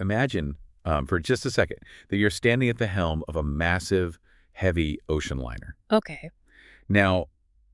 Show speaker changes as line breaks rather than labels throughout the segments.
imagine for just a second that you're standing at the helm of a massive, heavy ocean liner.
Okay.
Now,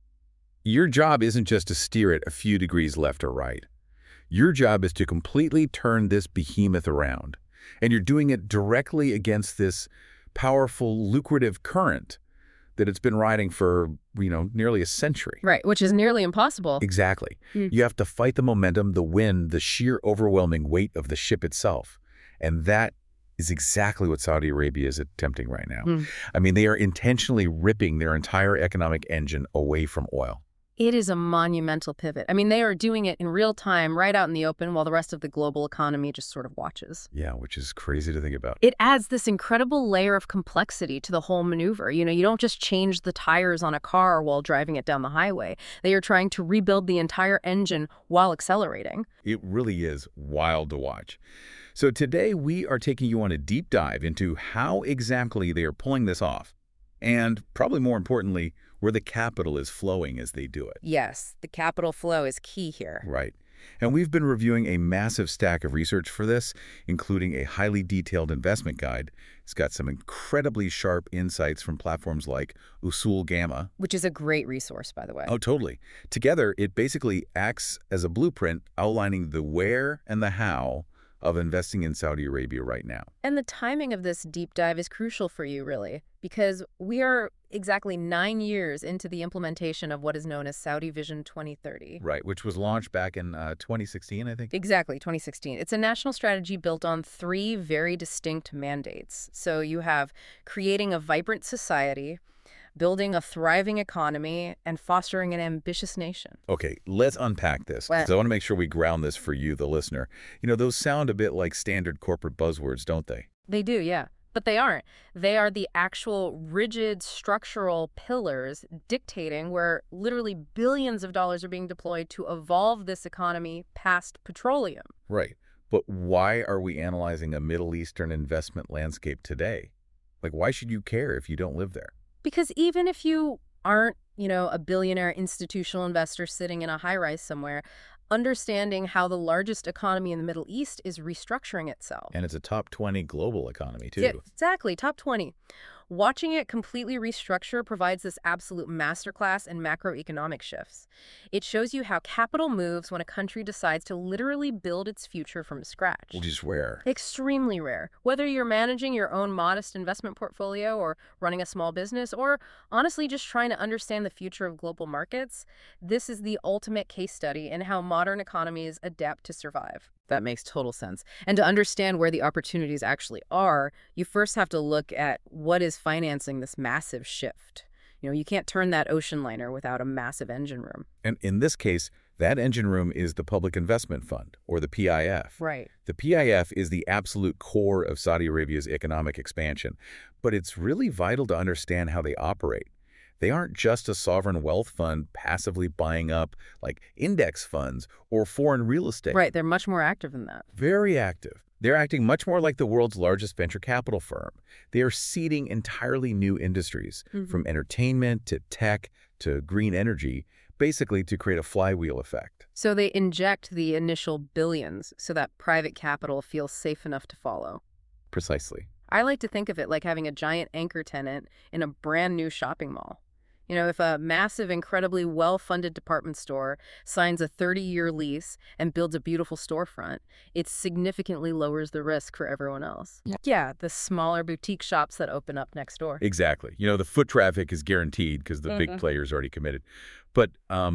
your job isn't just to steer it a few degrees left or right. Your job is to completely turn this behemoth around. And you're doing it directly against this powerful, lucrative current that it's been riding for, nearly a century.
Right, which is nearly impossible.
Exactly.
Hmm.
You have to fight the momentum, the wind, the sheer overwhelming weight of the ship itself. And that is exactly what Saudi Arabia is attempting right now.
Hmm.
I mean, they are intentionally ripping their entire economic engine away from oil.
It is a monumental pivot. I mean, they are doing it in real time, right out in the open, while the rest of the global economy just sort of watches.
Yeah, which is crazy to think about.
It adds this incredible layer of complexity to the whole maneuver. You don't just change the tires on a car while driving it down the highway. They are trying to rebuild the entire engine while accelerating.
It really is wild to watch. So today we are taking you on a deep dive into how exactly they are pulling this off. And probably more importantly, where the capital is flowing as they do it.
Yes, the capital flow is key here.
Right. And we've been reviewing a massive stack of research for this, including a highly detailed investment guide. It's got some incredibly sharp insights from platforms like Usul Gamma.
Which is a great resource, by the way.
Oh, totally. Together, it basically acts as a blueprint outlining the where and the how of investing in Saudi Arabia right now.
And the timing of this deep dive is crucial for you, really, because we are exactly 9 years into the implementation of what is known as Saudi Vision 2030.
Right, which was launched back in 2016, I think.
Exactly, 2016. It's a national strategy built on 3 very distinct mandates. So you have creating a vibrant society, building a thriving economy, and fostering an ambitious nation.
Okay, let's unpack this, because I want to make sure we ground this for you, the listener. Those sound a bit like standard corporate buzzwords, don't they?
They do, yeah. But they aren't. They are the actual rigid structural pillars dictating where literally billions of dollars are being deployed to evolve this economy past petroleum.
Right. But why are we analyzing a Middle Eastern investment landscape today? Why should you care if you don't live there?
Because even if you aren't, a billionaire institutional investor sitting in a high-rise somewhere, understanding how the largest economy in the Middle East is restructuring itself.
And it's a top 20 global economy, too.
Yeah, exactly, top 20. Watching it completely restructure provides this absolute masterclass in macroeconomic shifts. It shows you how capital moves when a country decides to literally build its future from scratch.
Which is rare.
Extremely rare. Whether you're managing your own modest investment portfolio or running a small business or honestly just trying to understand the future of global markets, this is the ultimate case study in how modern economies adapt to survive. That makes total sense. And to understand where the opportunities actually are, you first have to look at what is financing this massive shift. You can't turn that ocean liner without a massive engine room.
And in this case, that engine room is the Public Investment Fund, or the PIF.
Right.
The PIF is the absolute core of Saudi Arabia's economic expansion, but it's really vital to understand how they operate. They aren't just a sovereign wealth fund passively buying up index funds or foreign real estate.
Right, they're much more active than that.
Very active. They're acting much more like the world's largest venture capital firm. They are seeding entirely new industries, from entertainment to tech to green energy, basically to create a flywheel effect.
So they inject the initial billions so that private capital feels safe enough to follow.
Precisely.
I like to think of it like having a giant anchor tenant in a brand new shopping mall. If a massive, incredibly well-funded department store signs a 30-year lease and builds a beautiful storefront, it significantly lowers the risk for everyone else. Yeah, the smaller boutique shops that open up next door.
Exactly. The foot traffic is guaranteed because the big player's already committed. But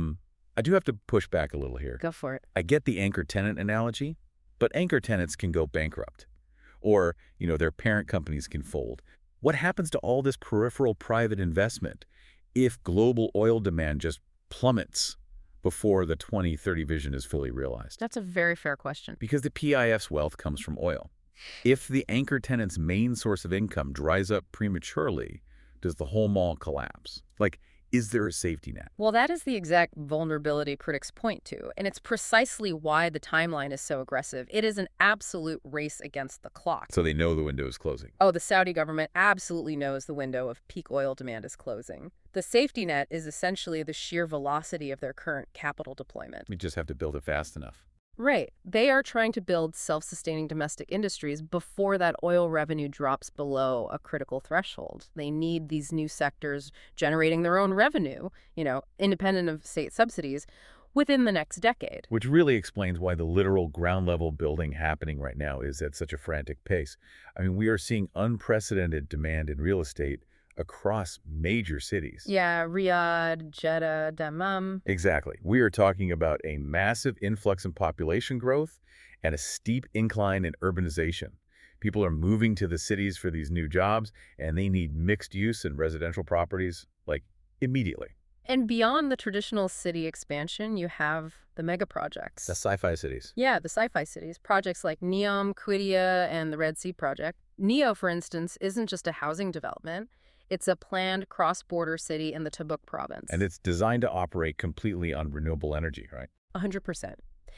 I do have to push back a little here.
Go for it.
I get the anchor tenant analogy, but anchor tenants can go bankrupt. Or, their parent companies can fold. What happens to all this peripheral private investment if global oil demand just plummets before the 2030 vision is fully realized?
That's a very fair question.
Because the PIF's wealth comes from oil. If the anchor tenant's main source of income dries up prematurely, does the whole mall collapse? Is there a safety net?
Well, that is the exact vulnerability critics point to, and it's precisely why the timeline is so aggressive. It is an absolute race against the clock.
So they know the window is closing.
Oh, the Saudi government absolutely knows the window of peak oil demand is closing. The safety net is essentially the sheer velocity of their current capital deployment.
We just have to build it fast enough.
Right. They are trying to build self-sustaining domestic industries before that oil revenue drops below a critical threshold. They need these new sectors generating their own revenue, independent of state subsidies, within the next decade.
Which really explains why the literal ground-level building happening right now is at such a frantic pace. I mean, we are seeing unprecedented demand in real estate across major cities.
Yeah, Riyadh, Jeddah, Dammam.
Exactly. We are talking about a massive influx in population growth and a steep incline in urbanization. People are moving to the cities for these new jobs, and they need mixed use and residential properties, like, immediately.
And beyond the traditional city expansion, you have the mega projects.
The sci-fi cities.
Yeah, the sci-fi cities. Projects like Neom, Qiddiya, and the Red Sea Project. NEO, for instance, isn't just a housing development. It's a planned cross-border city in the Tabuk province.
And it's designed to operate completely on renewable energy, right?
100%.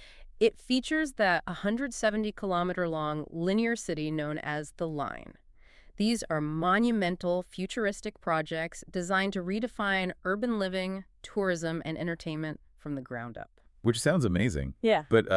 It features that 170-kilometer-long linear city known as the Line. These are monumental, futuristic projects designed to redefine urban living, tourism, and entertainment from the ground up.
Which sounds amazing.
Yeah.
But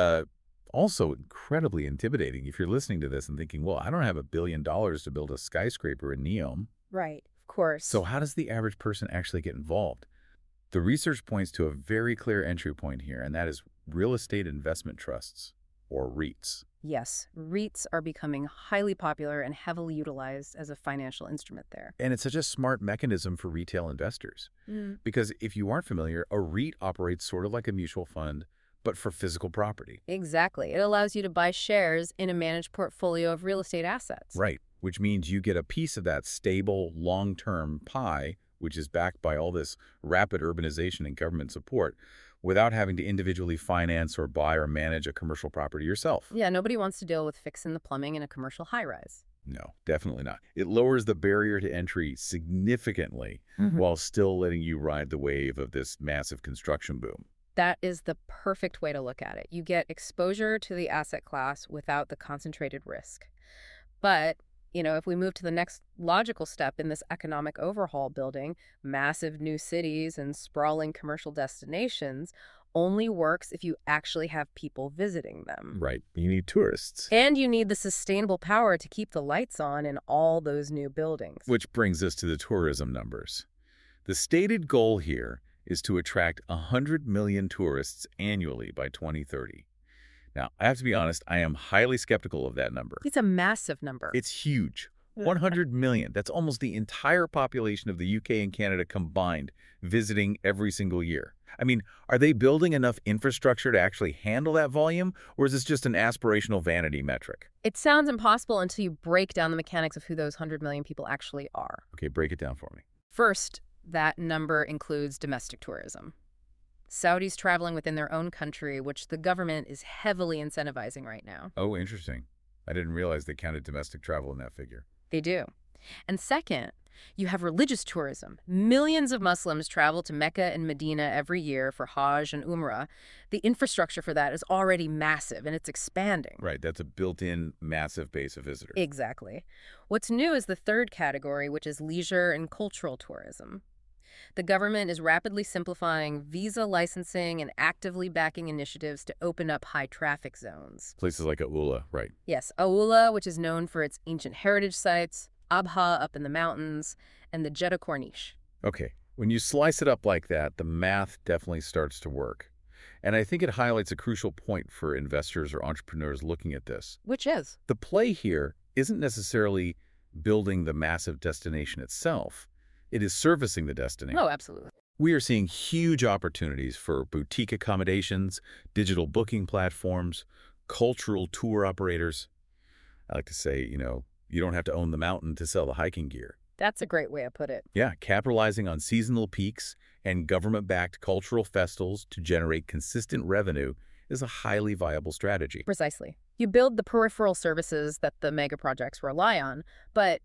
also incredibly intimidating if you're listening to this and thinking, well, I don't have $1 billion to build a skyscraper in Neom.
Right, of course.
So how does the average person actually get involved? The research points to a very clear entry point here, and that is real estate investment trusts, or REITs.
Yes, REITs are becoming highly popular and heavily utilized as a financial instrument there.
And it's such a smart mechanism for retail investors. Because if you aren't familiar, a REIT operates sort of like a mutual fund, but for physical property.
Exactly. It allows you to buy shares in a managed portfolio of real estate assets.
Right, which means you get a piece of that stable, long-term pie, which is backed by all this rapid urbanization and government support, without having to individually finance or buy or manage a commercial property yourself.
Yeah, nobody wants to deal with fixing the plumbing in a commercial high-rise.
No, definitely not. It lowers the barrier to entry significantly while still letting you ride the wave of this massive construction boom.
That is the perfect way to look at it. You get exposure to the asset class without the concentrated risk. But, if we move to the next logical step in this economic overhaul building, massive new cities and sprawling commercial destinations only works if you actually have people visiting them.
Right. You need tourists.
And you need the sustainable power to keep the lights on in all those new buildings.
Which brings us to the tourism numbers. The stated goal here is to attract 100 million tourists annually by 2030. Now, I have to be honest, I am highly skeptical of that number.
It's a massive number.
It's huge. 100 million. That's almost the entire population of the UK and Canada combined visiting every single year. I mean, are they building enough infrastructure to actually handle that volume, or is this just an aspirational vanity metric?
It sounds impossible until you break down the mechanics of who those 100 million people actually are.
Okay, break it down for me.
First, that number includes domestic tourism. Saudis traveling within their own country, which the government is heavily incentivizing right now.
Oh, interesting. I didn't realize they counted domestic travel in that figure.
They do. And second, you have religious tourism. Millions of Muslims travel to Mecca and Medina every year for Hajj and Umrah. The infrastructure for that is already massive, and it's expanding.
Right, that's a built-in massive base of visitors.
Exactly. What's new is the third category, which is leisure and cultural tourism. The government is rapidly simplifying visa licensing and actively backing initiatives to open up high-traffic zones.
Places like Aula, right.
Yes, Aula, which is known for its ancient heritage sites, Abha up in the mountains, and the Jeddah Corniche.
Okay, when you slice it up like that, the math definitely starts to work. And I think it highlights a crucial point for investors or entrepreneurs looking at this.
Which is?
The play here isn't necessarily building the massive destination itself. It is servicing the destination.
Oh, absolutely.
We are seeing huge opportunities for boutique accommodations, digital booking platforms, cultural tour operators. I like to say, you don't have to own the mountain to sell the hiking gear.
That's a great way to put it.
Yeah, capitalizing on seasonal peaks and government-backed cultural festivals to generate consistent revenue is a highly viable strategy.
Precisely. You build the peripheral services that the mega projects rely on, but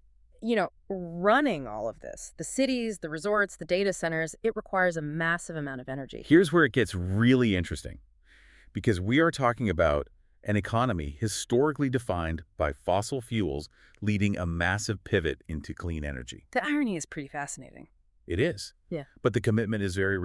running all of this, the cities, the resorts, the data centers, it requires a massive amount of energy.
Here's where it gets really interesting, because we are talking about an economy historically defined by fossil fuels leading a massive pivot into clean energy.
The irony is pretty fascinating.
It is.
Yeah.
But the commitment is very real.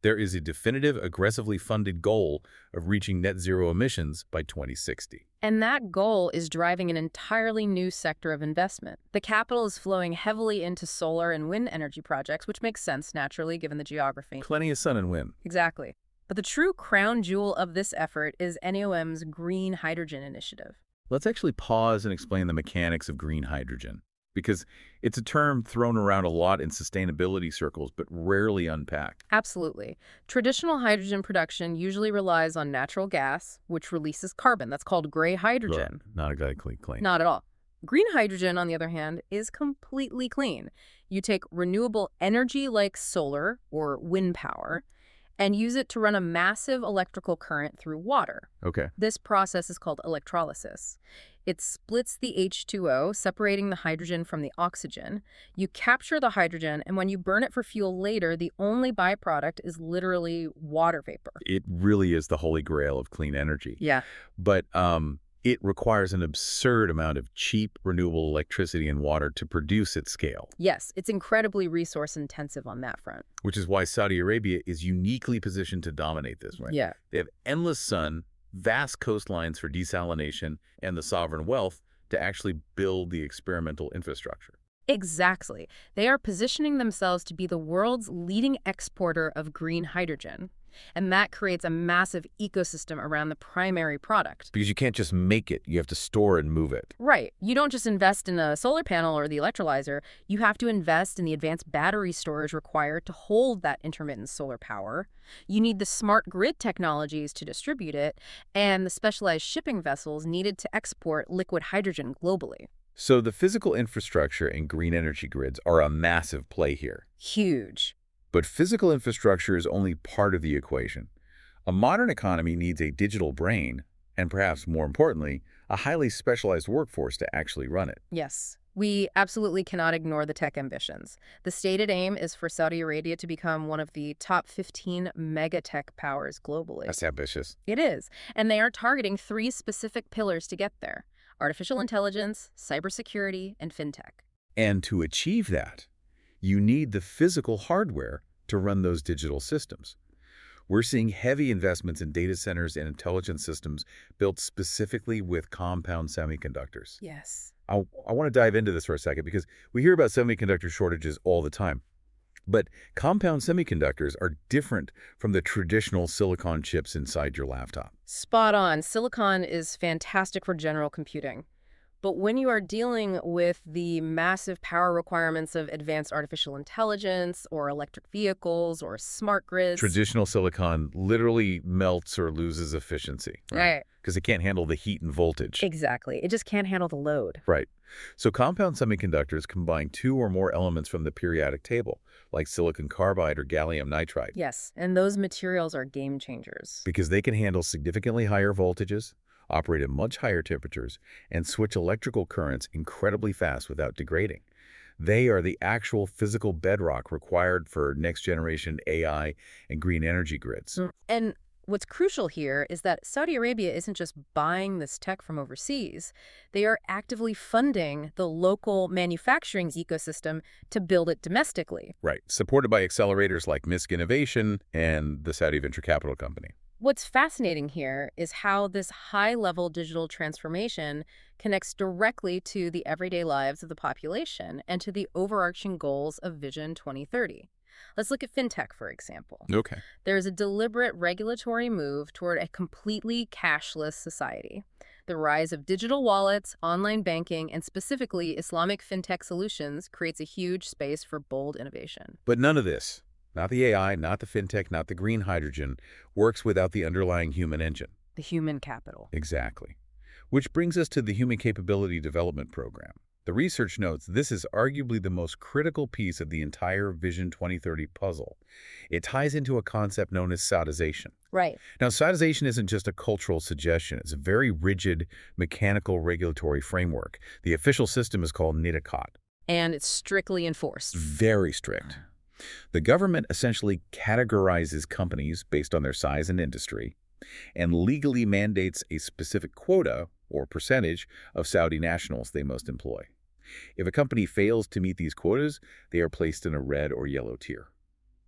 There is a definitive, aggressively funded goal of reaching net zero emissions by 2060.
And that goal is driving an entirely new sector of investment. The capital is flowing heavily into solar and wind energy projects, which makes sense naturally given the geography.
Plenty of sun and wind.
Exactly. But the true crown jewel of this effort is NEOM's Green Hydrogen Initiative.
Let's actually pause and explain the mechanics of green hydrogen, because it's a term thrown around a lot in sustainability circles, but rarely unpacked.
Absolutely. Traditional hydrogen production usually relies on natural gas, which releases carbon. That's called gray hydrogen.
Not exactly clean.
Not at all. Green hydrogen, on the other hand, is completely clean. You take renewable energy like solar or wind power and use it to run a massive electrical current through water.
Okay.
This process is called electrolysis. It splits the H2O, separating the hydrogen from the oxygen. You capture the hydrogen, and when you burn it for fuel later, the only byproduct is literally water vapor.
It really is the holy grail of clean energy.
Yeah.
But it requires an absurd amount of cheap, renewable electricity and water to produce at scale.
Yes, it's incredibly resource intensive on that front.
Which is why Saudi Arabia is uniquely positioned to dominate this, right?
Yeah.
They have endless sun, vast coastlines for desalination, and the sovereign wealth to actually build the experimental infrastructure.
Exactly. They are positioning themselves to be the world's leading exporter of green hydrogen. And that creates a massive ecosystem around the primary product.
Because you can't just make it, you have to store and move it.
Right. You don't just invest in a solar panel or the electrolyzer. You have to invest in the advanced battery storage required to hold that intermittent solar power. You need the smart grid technologies to distribute it, and the specialized shipping vessels needed to export liquid hydrogen globally.
So the physical infrastructure and green energy grids are a massive play here.
Huge.
But physical infrastructure is only part of the equation. A modern economy needs a digital brain, and perhaps more importantly, a highly specialized workforce to actually run it.
Yes. We absolutely cannot ignore the tech ambitions. The stated aim is for Saudi Arabia to become one of the top 15 mega tech powers globally.
That's ambitious.
It is. And they are targeting 3 specific pillars to get there: artificial intelligence, cybersecurity, and fintech.
And to achieve that, you need the physical hardware to run those digital systems. We're seeing heavy investments in data centers and intelligence systems built specifically with compound semiconductors.
Yes.
I want to dive into this for a second because we hear about semiconductor shortages all the time. But compound semiconductors are different from the traditional silicon chips inside your laptop.
Spot on. Silicon is fantastic for general computing. But when you are dealing with the massive power requirements of advanced artificial intelligence or electric vehicles or smart grids...
Traditional silicon literally melts or loses efficiency.
Right.
Because it can't handle the heat and voltage.
Exactly. It just can't handle the load.
Right. So compound semiconductors combine 2 or more elements from the periodic table, like silicon carbide or gallium nitride.
Yes, and those materials are game changers.
Because they can handle significantly higher voltages, operate at much higher temperatures, and switch electrical currents incredibly fast without degrading. They are the actual physical bedrock required for next-generation AI and green energy grids.
And what's crucial here is that Saudi Arabia isn't just buying this tech from overseas. They are actively funding the local manufacturing ecosystem to build it domestically.
Right, supported by accelerators like MISC Innovation and the Saudi Venture Capital Company.
What's fascinating here is how this high-level digital transformation connects directly to the everyday lives of the population and to the overarching goals of Vision 2030. Let's look at fintech, for example.
Okay.
There's a deliberate regulatory move toward a completely cashless society. The rise of digital wallets, online banking, and specifically Islamic fintech solutions creates a huge space for bold innovation.
But none of this, not the AI, not the fintech, not the green hydrogen, works without the underlying human engine.
The human capital.
Exactly. Which brings us to the Human Capability Development Program. The research notes this is arguably the most critical piece of the entire Vision 2030 puzzle. It ties into a concept known as Saudization.
Right.
Now, Saudization isn't just a cultural suggestion. It's a very rigid, mechanical regulatory framework. The official system is called NIDACOT.
And it's strictly enforced.
Very strict. The government essentially categorizes companies based on their size and industry and legally mandates a specific quota or percentage of Saudi nationals they must employ. If a company fails to meet these quotas, they are placed in a red or yellow tier.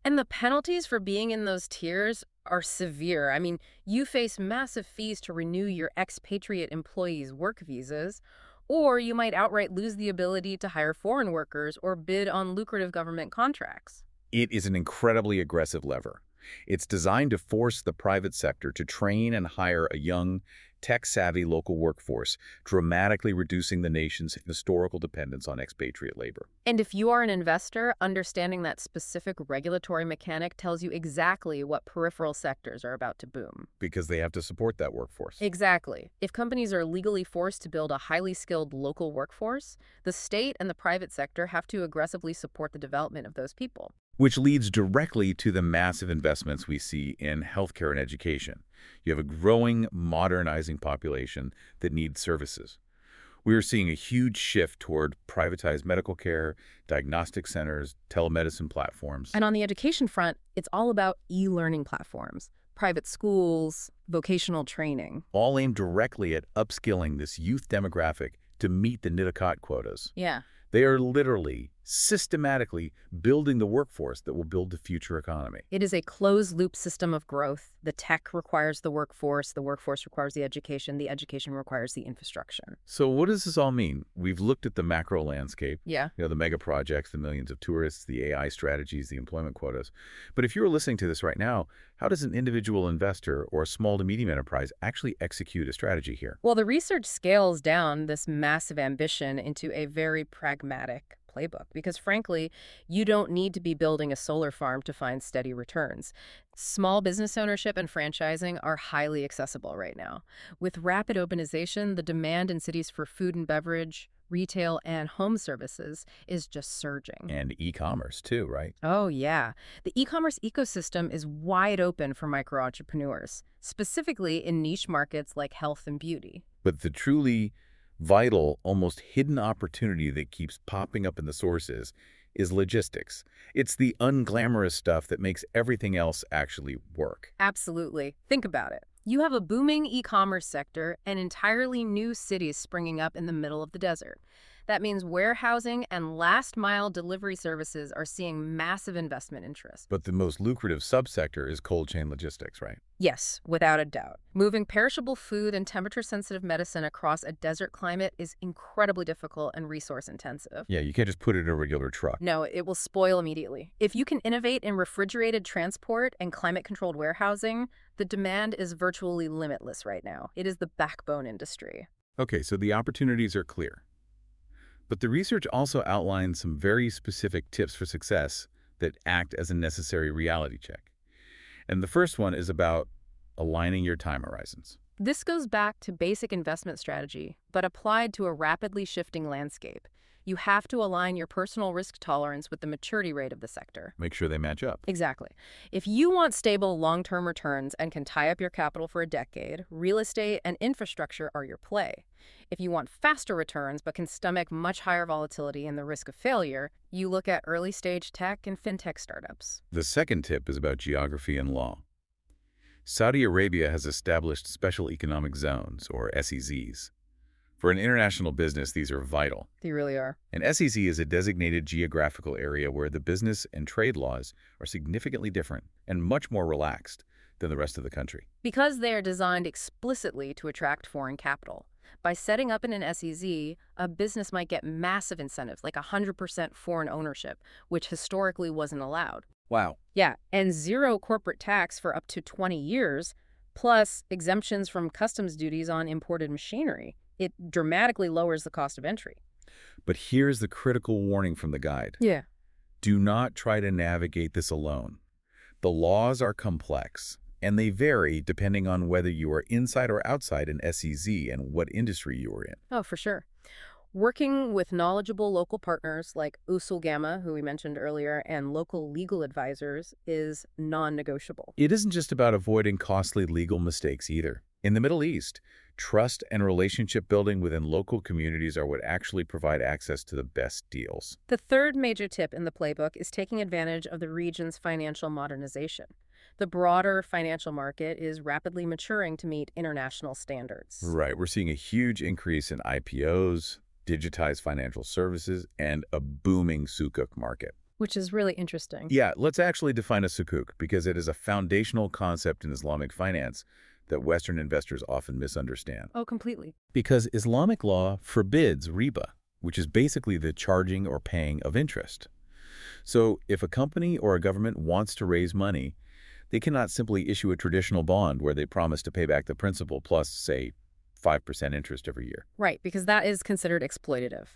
And the penalties for being in those tiers are severe. I mean, you face massive fees to renew your expatriate employees' work visas, or you might outright lose the ability to hire foreign workers or bid on lucrative government contracts.
It is an incredibly aggressive lever. It's designed to force the private sector to train and hire a young, tech-savvy local workforce, dramatically reducing the nation's historical dependence on expatriate labor.
And if you are an investor, understanding that specific regulatory mechanic tells you exactly what peripheral sectors are about to boom.
Because they have to support that workforce.
Exactly. If companies are legally forced to build a highly skilled local workforce, the state and the private sector have to aggressively support the development of those people.
Which leads directly to the massive investments we see in healthcare and education. You have a growing, modernizing population that needs services. We are seeing a huge shift toward privatized medical care, diagnostic centers, telemedicine platforms.
And on the education front, it's all about e-learning platforms, private schools, vocational training.
All aimed directly at upskilling this youth demographic to meet the NIDACOT quotas.
Yeah.
They are literally, systematically building the workforce that will build the future economy.
It is a closed-loop system of growth. The tech requires the workforce requires the education requires the infrastructure.
So what does this all mean? We've looked at the macro landscape,
Yeah.
the mega projects, the millions of tourists, the AI strategies, the employment quotas. But if you're listening to this right now, how does an individual investor or a small to medium enterprise actually execute a strategy here?
Well, the research scales down this massive ambition into a very pragmatic playbook because, frankly, you don't need to be building a solar farm to find steady returns. Small business ownership and franchising are highly accessible right now. With rapid urbanization, the demand in cities for food and beverage, retail, and home services is just surging.
And e-commerce too, right?
Oh, yeah. The e-commerce ecosystem is wide open for micro-entrepreneurs, specifically in niche markets like health and beauty.
But the truly vital, almost hidden opportunity that keeps popping up in the sources is logistics. It's the unglamorous stuff that makes everything else actually work.
Absolutely. Think about it. You have a booming e-commerce sector and entirely new cities springing up in the middle of the desert. That means warehousing and last-mile delivery services are seeing massive investment interest.
But the most lucrative subsector is cold chain logistics, right?
Yes, without a doubt. Moving perishable food and temperature-sensitive medicine across a desert climate is incredibly difficult and resource-intensive.
Yeah, you can't just put it in a regular truck.
No, it will spoil immediately. If you can innovate in refrigerated transport and climate-controlled warehousing, the demand is virtually limitless right now. It is the backbone industry.
Okay, so the opportunities are clear. But the research also outlines some very specific tips for success that act as a necessary reality check. And the first one is about aligning your time horizons.
This goes back to basic investment strategy, but applied to a rapidly shifting landscape. You have to align your personal risk tolerance with the maturity rate of the sector.
Make sure they match up.
Exactly. If you want stable long-term returns and can tie up your capital for a decade, real estate and infrastructure are your play. If you want faster returns but can stomach much higher volatility and the risk of failure, you look at early-stage tech and fintech startups.
The second tip is about geography and law. Saudi Arabia has established special economic zones, or SEZs. For an international business, these are vital.
They really are.
An SEZ is a designated geographical area where the business and trade laws are significantly different and much more relaxed than the rest of the country.
Because they are designed explicitly to attract foreign capital. By setting up in an SEZ, a business might get massive incentives, like 100% foreign ownership, which historically wasn't allowed.
Wow.
Yeah, and zero corporate tax for up to 20 years, plus exemptions from customs duties on imported machinery. It dramatically lowers the cost of entry.
But here's the critical warning from the guide.
Yeah.
Do not try to navigate this alone. The laws are complex, and they vary depending on whether you are inside or outside an SEZ and what industry you are in.
Oh, for sure. Working with knowledgeable local partners like Usul Gamma, who we mentioned earlier, and local legal advisors is non-negotiable.
It isn't just about avoiding costly legal mistakes either. In the Middle East, trust and relationship building within local communities are what actually provide access to the best deals.
The third major tip in the playbook is taking advantage of the region's financial modernization. The broader financial market is rapidly maturing to meet international standards.
Right. We're seeing a huge increase in IPOs, digitized financial services, and a booming sukuk market.
Which is really interesting.
Yeah, let's actually define a sukuk because it is a foundational concept in Islamic finance that Western investors often misunderstand.
Oh, completely.
Because Islamic law forbids riba, which is basically the charging or paying of interest. So if a company or a government wants to raise money, they cannot simply issue a traditional bond where they promise to pay back the principal plus, say, 5% interest every year.
Right, because that is considered exploitative.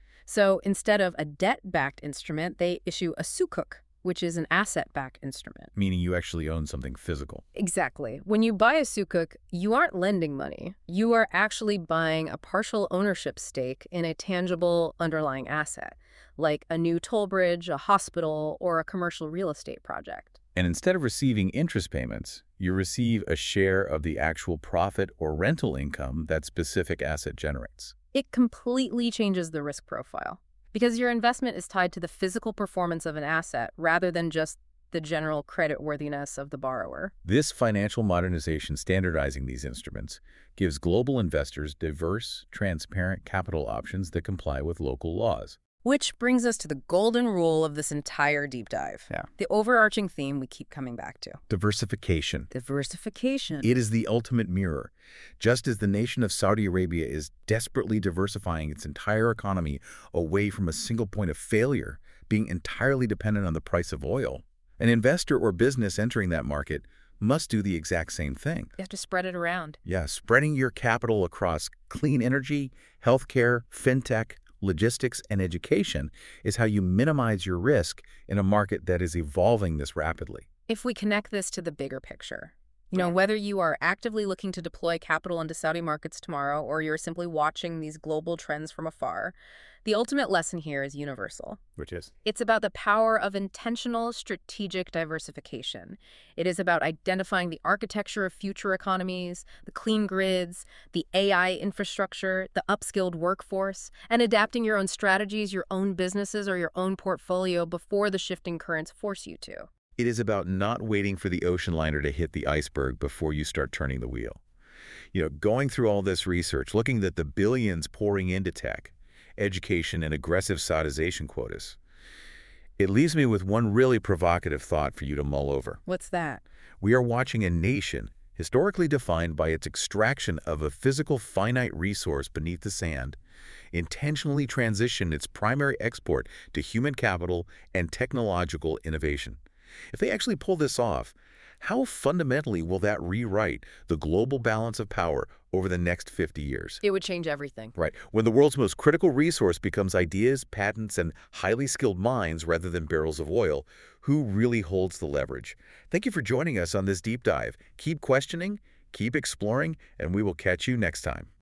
So instead of a debt-backed instrument, they issue a sukuk, which is an asset-backed instrument.
Meaning you actually own something physical.
Exactly. When you buy a sukuk, you aren't lending money. You are actually buying a partial ownership stake in a tangible underlying asset, like a new toll bridge, a hospital, or a commercial real estate project.
And instead of receiving interest payments, you receive a share of the actual profit or rental income that specific asset generates.
It completely changes the risk profile because your investment is tied to the physical performance of an asset rather than just the general creditworthiness of the borrower.
This financial modernization standardizing these instruments gives global investors diverse, transparent capital options that comply with local laws.
Which brings us to the golden rule of this entire deep dive.
Yeah.
The overarching theme we keep coming back to.
Diversification.
Diversification.
It is the ultimate mirror. Just as the nation of Saudi Arabia is desperately diversifying its entire economy away from a single point of failure, being entirely dependent on the price of oil, an investor or business entering that market must do the exact same thing.
You have to spread it around.
Yeah, spreading your capital across clean energy, healthcare, fintech, logistics, and education is how you minimize your risk in a market that is evolving this rapidly.
If we connect this to the bigger picture, whether you are actively looking to deploy capital into Saudi markets tomorrow or you're simply watching these global trends from afar, the ultimate lesson here is universal.
Which is?
It's about the power of intentional strategic diversification. It is about identifying the architecture of future economies, the clean grids, the AI infrastructure, the upskilled workforce, and adapting your own strategies, your own businesses, or your own portfolio before the shifting currents force you to.
It is about not waiting for the ocean liner to hit the iceberg before you start turning the wheel. Going through all this research, looking at the billions pouring into tech, education, and aggressive Saudization quotas, it leaves me with one really provocative thought for you to mull over.
What's that?
We are watching a nation historically defined by its extraction of a physical finite resource beneath the sand, intentionally transition its primary export to human capital and technological innovation. If they actually pull this off, how fundamentally will that rewrite the global balance of power over the next 50 years?
It would change everything.
Right. When the world's most critical resource becomes ideas, patents, and highly skilled minds rather than barrels of oil, who really holds the leverage? Thank you for joining us on this deep dive. Keep questioning, keep exploring, and we will catch you next time.